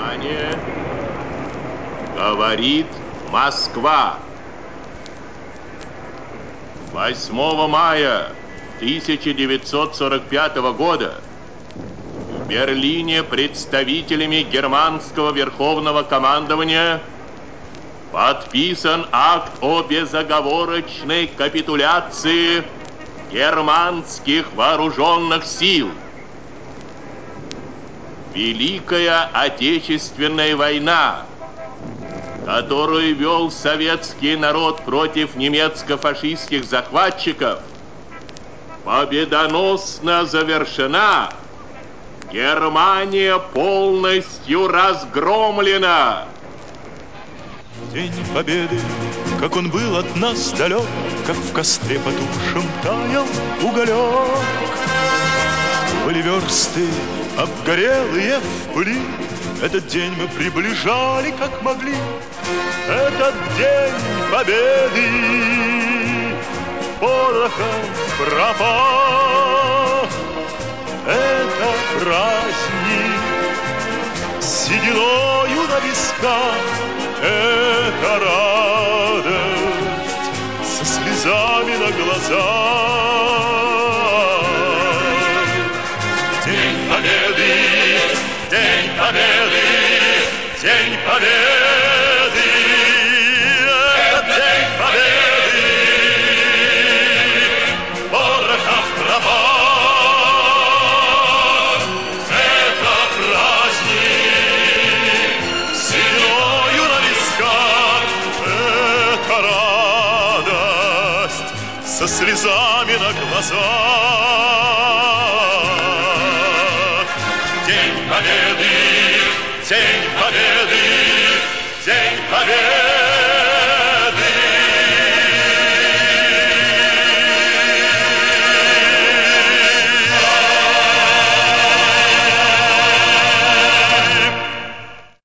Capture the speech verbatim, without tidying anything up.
Внимание! Говорит Москва. восьмого мая тысяча девятьсот сорок пятого года в Берлине представителями германского верховного командования подписан акт о безоговорочной капитуляции германских вооруженных сил. Великая Отечественная война, которую вел советский народ против немецко-фашистских захватчиков, победоносно завершена. Германия полностью разгромлена. День Победы, как он был от нас далек, как в костре потухшем таял уголек. Были версты обгорелые в пыли, этот день мы приближали, как могли. Этот день Победы порохом пропах. Это праздник с сединою на висках. Это радость со слезами на глазах. День Победы, День Победы, День Победы, это День Победы, порохов пропах. Это праздник с сединою на висках. Это радость со слезами на глазах. День Победы, День Победы.